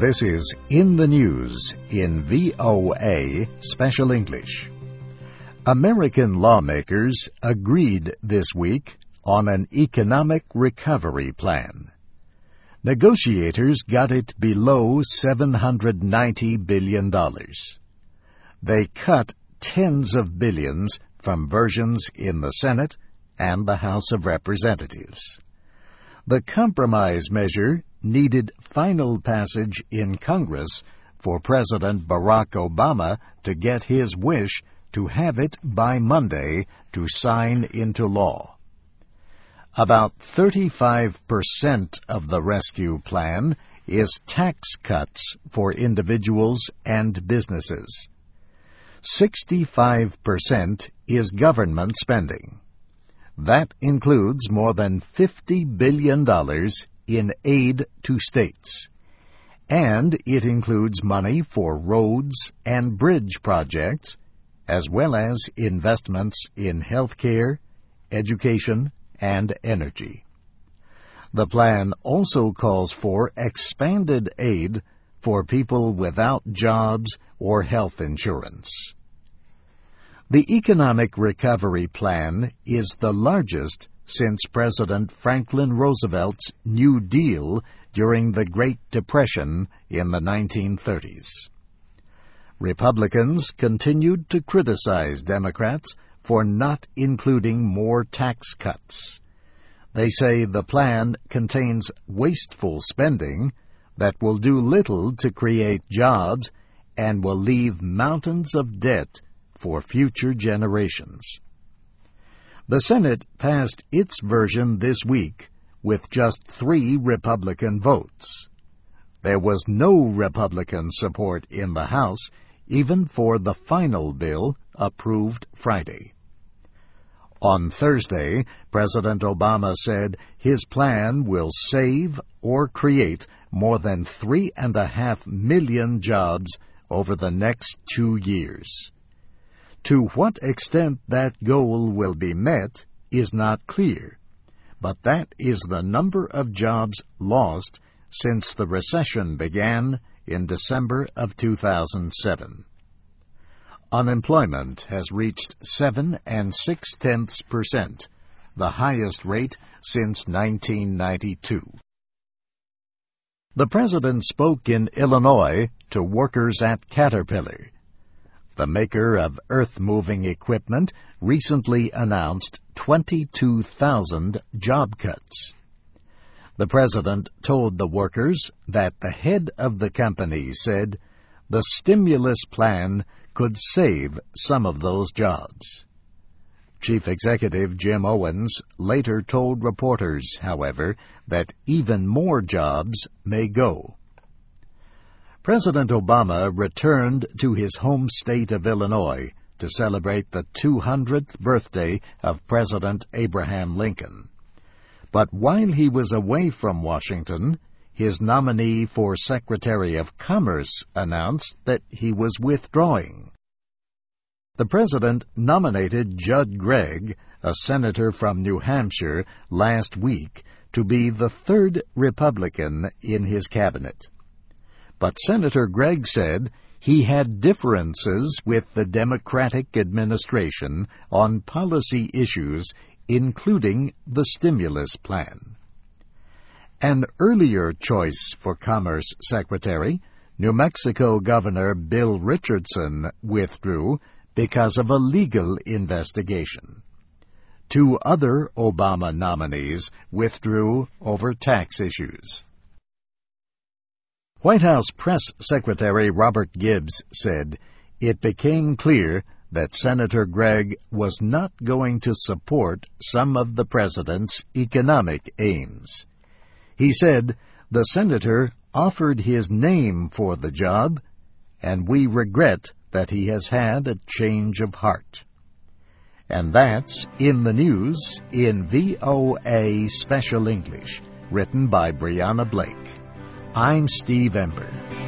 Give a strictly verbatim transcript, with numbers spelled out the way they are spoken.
This is In the News in V O A Special English. American lawmakers agreed this week on an economic recovery plan. Negotiators got it below seven hundred ninety billion dollars. They cut tens of billions from versions in the Senate and the House of Representatives. The compromise measure needed final passage in Congress for President Barack Obama to get his wish to have it by Monday to sign into law. About thirty-five percent of the rescue plan is tax cuts for individuals and businesses. sixty-five percent is government spending. That includes more than fifty billion dollars in aid to states. And it includes money for roads and bridge projects, as well as investments in health care, education, and energy. The plan also calls for expanded aid for people without jobs or health insurance. The Economic Recovery Plan is the largest since President Franklin Roosevelt's New Deal during the Great Depression in the nineteen thirties. Republicans continued to criticize Democrats for not including more tax cuts. They say the plan contains wasteful spending that will do little to create jobs and will leave mountains of debt for future generations. The Senate passed its version this week with just three Republican votes. There was no Republican support in the House, even for the final bill approved Friday. On Thursday, President Obama said his plan will save or create more than three and a half million jobs over the next two years. To what extent that goal will be met is not clear, but that is the number of jobs lost since the recession began in December of two thousand seven. Unemployment has reached seven and six-tenths percent, the highest rate since nineteen ninety-two. The President spoke in Illinois to workers at Caterpillar. The maker of earth-moving equipment recently announced twenty-two thousand job cuts. The President told the workers that the head of the company said the stimulus plan could save some of those jobs. Chief Executive Jim Owens later told reporters, however, that even more jobs may go. President Obama returned to his home state of Illinois to celebrate the two hundredth birthday of President Abraham Lincoln. But while he was away from Washington, his nominee for Secretary of Commerce announced that he was withdrawing. The President nominated Judd Gregg, a senator from New Hampshire, last week to be the third Republican in his cabinet. But Senator Gregg said he had differences with the Democratic administration on policy issues, including the stimulus plan. An earlier choice for Commerce Secretary, New Mexico Governor Bill Richardson, withdrew because of a legal investigation. Two other Obama nominees withdrew over tax issues. White House Press Secretary Robert Gibbs said it became clear that Senator Gregg was not going to support some of the president's economic aims. He said the senator offered his name for the job, and we regret that he has had a change of heart. And that's In the News in V O A Special English, written by Brianna Blake. I'm Steve Ember.